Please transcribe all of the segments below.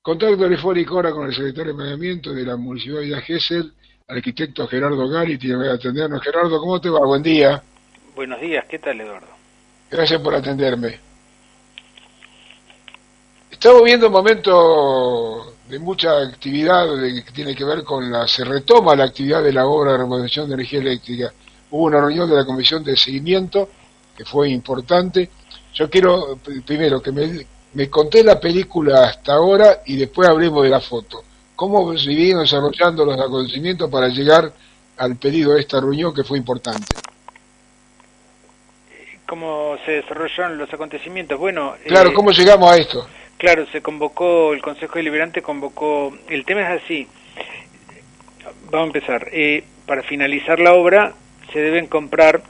Contacto telefónico ahora con el secretario de Planeamiento de la Municipalidad de Gesell, arquitecto Gerardo Gari, tiene que atendernos. Gerardo, ¿cómo te va? Buen día. Buenos días, ¿qué tal, Eduardo? Gracias por atenderme. Estamos viendo un momento de mucha actividad que tiene que ver con se retoma la actividad de la obra de remodelación de energía eléctrica. Hubo una reunión de la Comisión de Seguimiento que fue importante. Yo quiero primero que me conté la película hasta ahora y después hablemos de la foto. ¿Cómo se vinieron desarrollando los acontecimientos para llegar al pedido de esta reunión que fue importante? ¿Cómo se desarrollaron los acontecimientos? Bueno, Claro, ¿cómo llegamos a esto? claro, se convocó, el Consejo Deliberante convocó, el tema es así, vamos a empezar, para finalizar la obra se deben comprar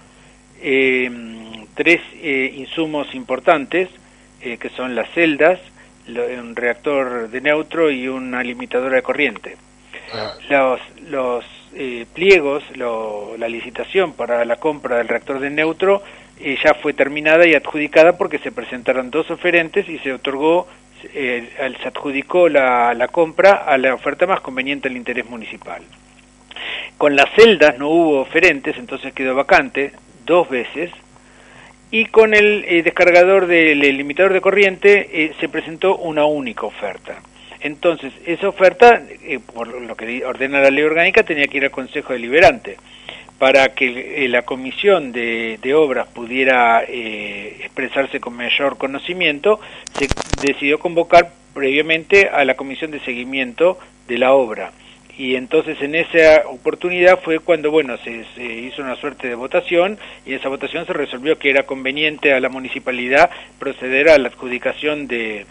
tres insumos importantes, que son las celdas, un reactor de neutro y una limitadora de corriente. Ah, Los pliegos, la licitación para la compra del reactor de neutro ya fue terminada y adjudicada porque se presentaron dos oferentes y se otorgó, se adjudicó la compra a la oferta más conveniente al interés municipal. Con las celdas no hubo oferentes, entonces quedó vacante dos veces, y con el descargador del limitador de corriente se presentó una única oferta. Entonces, esa oferta, por lo que ordena la ley orgánica, tenía que ir al Consejo Deliberante. Para que la Comisión de Obras pudiera expresarse con mayor conocimiento, se decidió convocar previamente a la Comisión de Seguimiento de la obra. Y entonces en esa oportunidad fue cuando, bueno, se hizo una suerte de votación, y en esa votación se resolvió que era conveniente a la municipalidad proceder a la adjudicación de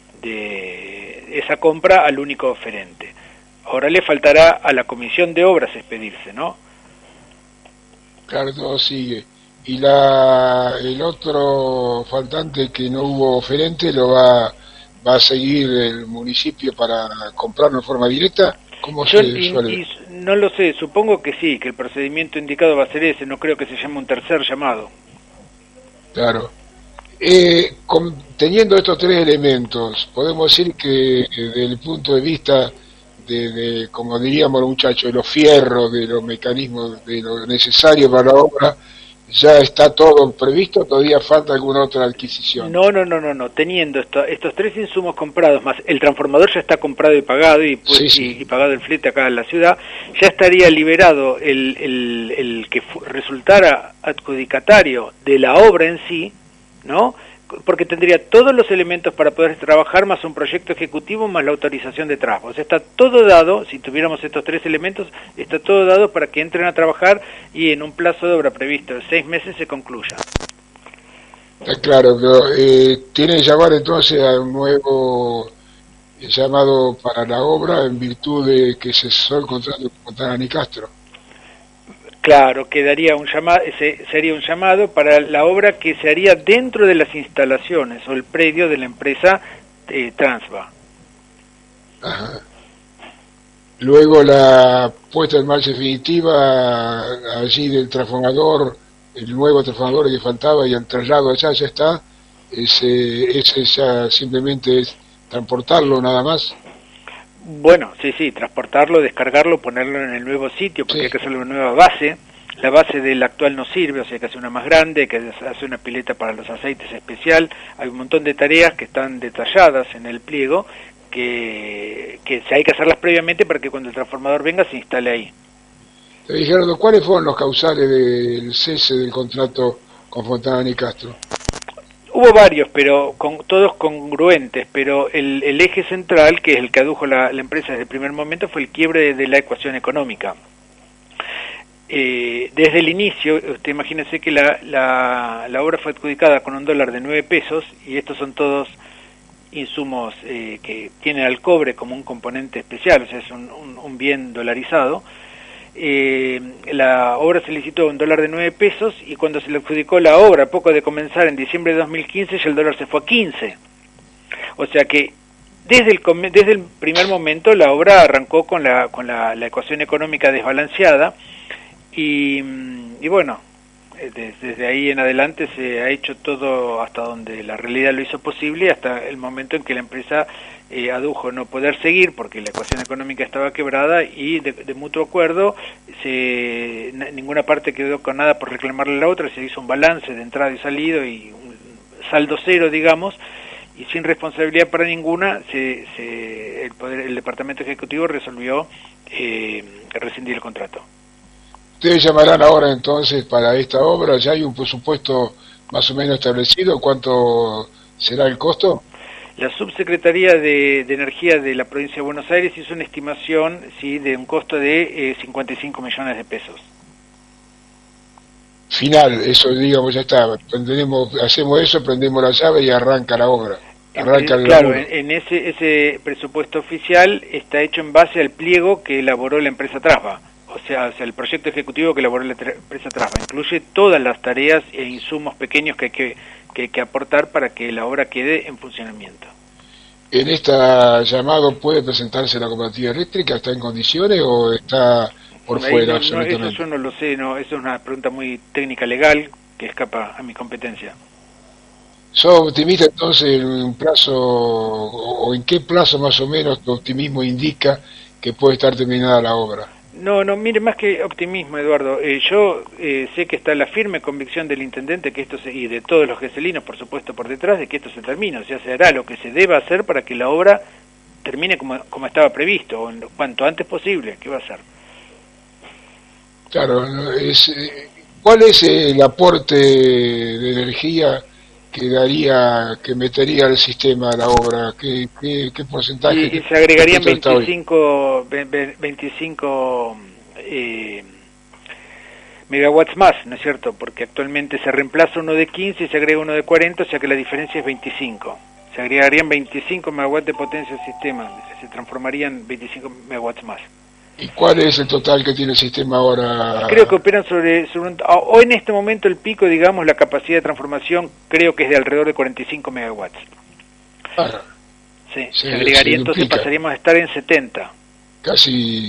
esa compra al único oferente. Ahora le faltará a la Comisión de Obras expedirse, ¿no? claro, todo sigue. Y el otro faltante que no hubo oferente va a seguir el municipio para comprarlo en forma directa. ¿Cómo Yo se suele? no lo sé, supongo que sí, que el procedimiento indicado va a ser ese, no creo que se llame un tercer llamado. Claro. Teniendo estos tres elementos, podemos decir que desde el punto de vista como diríamos los muchachos, de los fierros, de los mecanismos, de lo necesario para la obra, ya está todo previsto, todavía falta alguna otra adquisición. No, teniendo estos tres insumos comprados, más el transformador ya está comprado y pagado, Sí, sí. y pagado el flete acá en la ciudad, ya estaría liberado el que resultara adjudicatario de la obra en sí, ¿no? Porque tendría todos los elementos para poder trabajar, más un proyecto ejecutivo, más la autorización de trabajo. O sea, está todo dado, si tuviéramos estos tres elementos, está todo dado para que entren a trabajar y en un plazo de obra previsto de 6 meses se concluya. Está claro, pero tiene que llamar entonces a un nuevo llamado para la obra en virtud de que se cesó el contrato con Tanani Castro. Claro, quedaría sería un llamado para la obra que se haría dentro de las instalaciones o el predio de la empresa Transva. Ajá. Luego la puesta en marcha definitiva allí del transformador, el nuevo transformador que faltaba y el traslado allá ya está. Ese ya simplemente es transportarlo nada más. Bueno, sí, transportarlo, descargarlo, ponerlo en el nuevo sitio, porque hay Sí. que hacerle una nueva base. La base del actual no sirve, o sea, hay que hacer una más grande, hay que hacer una pileta para los aceites especial. Hay un montón de tareas que están detalladas en el pliego, que hay que hacerlas previamente para que cuando el transformador venga se instale ahí. Gerardo, ¿cuáles fueron los causales del cese del contrato con Fontana y Castro? Hubo varios, pero todos congruentes, pero el eje central, que es el que adujo la empresa desde el primer momento, fue el quiebre de la ecuación económica. Desde el inicio, usted imagínese que la obra fue adjudicada con $1 de 9 pesos, y estos son todos insumos que tienen al cobre como un componente especial, o sea, es un bien dolarizado. La obra se licitó a $1 de 9 pesos, y cuando se le adjudicó la obra, poco de comenzar en diciembre de 2015, ya el dólar se fue a 15. O sea que desde el primer momento la obra arrancó con la ecuación económica desbalanceada, y bueno, Desde ahí en adelante se ha hecho todo hasta donde la realidad lo hizo posible, hasta el momento en que la empresa adujo no poder seguir porque la ecuación económica estaba quebrada y de mutuo acuerdo ninguna parte quedó con nada por reclamarle a la otra, se hizo un balance de entrada y salida y un saldo cero, digamos, y sin responsabilidad para ninguna, el Departamento Ejecutivo resolvió rescindir el contrato. Ustedes llamarán ahora entonces para esta obra, ¿ya hay un presupuesto más o menos establecido? ¿Cuánto será el costo? La Subsecretaría de Energía de la Provincia de Buenos Aires hizo una estimación, sí, de un costo de 55 millones de pesos. Final, eso digamos ya está, hacemos eso, prendemos la llave y arranca la obra. Claro, en ese presupuesto oficial está hecho en base al pliego que elaboró la empresa Trasva. O sea, el proyecto ejecutivo que elaboró la empresa Trasva incluye todas las tareas e insumos pequeños que hay que aportar para que la obra quede en funcionamiento. ¿En esta llamado puede presentarse la cooperativa eléctrica? ¿Está en condiciones o está por fuera? No, eso yo no lo sé, no, eso es una pregunta muy técnica legal que escapa a mi competencia. ¿Sos optimista entonces en un plazo, o en qué plazo más o menos tu optimismo indica que puede estar terminada la obra? No, mire, más que optimismo, Eduardo, yo sé que está la firme convicción del intendente que esto y de todos los geselinos, por supuesto, por detrás, de que esto se termine, o sea, se hará lo que se deba hacer para que la obra termine como estaba previsto, o cuanto antes posible. ¿Qué va a ser? Claro, ¿cuál es el aporte de energía que metería al sistema la obra? ¿Qué porcentaje? Y se agregarían 25 megawatts más, ¿no es cierto? Porque actualmente se reemplaza uno de 15 y se agrega uno de 40, o sea que la diferencia es 25. Se agregarían 25 megawatts de potencia al sistema, se transformarían 25 megawatts más. ¿Y cuál es el total que tiene el sistema ahora? Creo que operan hoy en este momento el pico, digamos, la capacidad de transformación creo que es de alrededor de 45 megawatts. Claro. Sí, se agregaría, entonces pasaríamos a estar en 70. Casi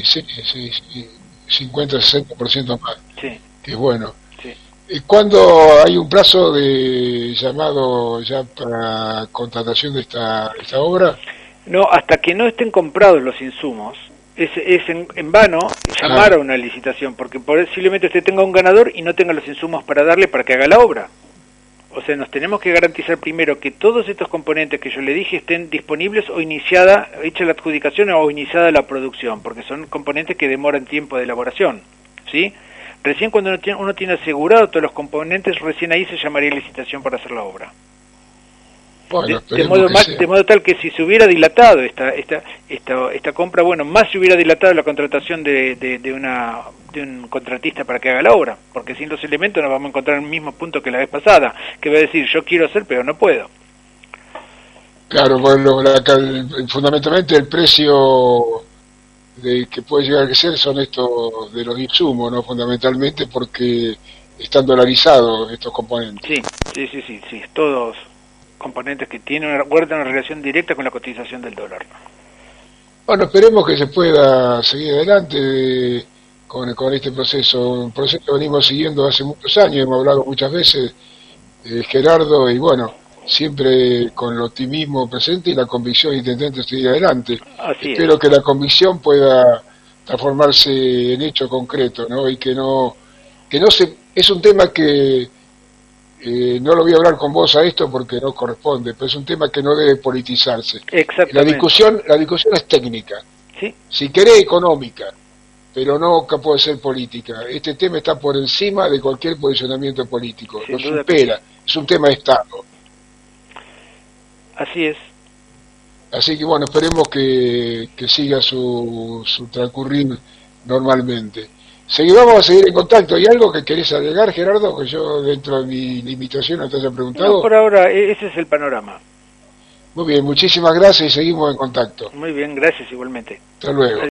50-60% más. Sí. Que es bueno. Sí. ¿Cuándo hay un plazo de llamado ya para contratación de esta obra? No, hasta que no estén comprados los insumos. Es en vano llamar a una licitación, porque posiblemente usted tenga un ganador y no tenga los insumos para darle para que haga la obra. O sea, nos tenemos que garantizar primero que todos estos componentes que yo le dije estén disponibles o hecha la adjudicación o iniciada la producción, porque son componentes que demoran tiempo de elaboración, ¿sí? Recién cuando uno tiene asegurado todos los componentes, recién ahí se llamaría licitación para hacer la obra. Bueno, de modo tal que si se hubiera dilatado esta compra, bueno, más se hubiera dilatado la contratación de un contratista para que haga la obra, porque sin los elementos nos vamos a encontrar en el mismo punto que la vez pasada, que va a decir, yo quiero hacer, pero no puedo. Claro, bueno, fundamentalmente el precio que puede llegar a ser son estos de los insumos, ¿no? Fundamentalmente porque están dolarizados estos componentes. Sí, todos componentes que guardan una relación directa con la cotización del dólar. Bueno, esperemos que se pueda seguir adelante con este proceso, un proceso que venimos siguiendo hace muchos años, hemos hablado muchas veces, Gerardo, y bueno, siempre con el optimismo presente y la convicción de intentar seguir adelante. Espero que la convicción pueda transformarse en hecho concreto, ¿no? Y que no es un tema que no lo voy a hablar con vos a esto porque no corresponde, pero es un tema que no debe politizarse. La discusión es técnica, ¿sí? Si querés económica, pero no puede ser política. Este tema está por encima de cualquier posicionamiento político, lo supera, es un tema de Estado. Así es. Así que bueno, esperemos que siga su transcurrir normalmente. Vamos a seguir en contacto. ¿Hay algo que querés agregar, Gerardo? Que yo, dentro de mi limitación, no te haya preguntado. No, por ahora, ese es el panorama. Muy bien, muchísimas gracias y seguimos en contacto. Muy bien, gracias igualmente. Hasta luego.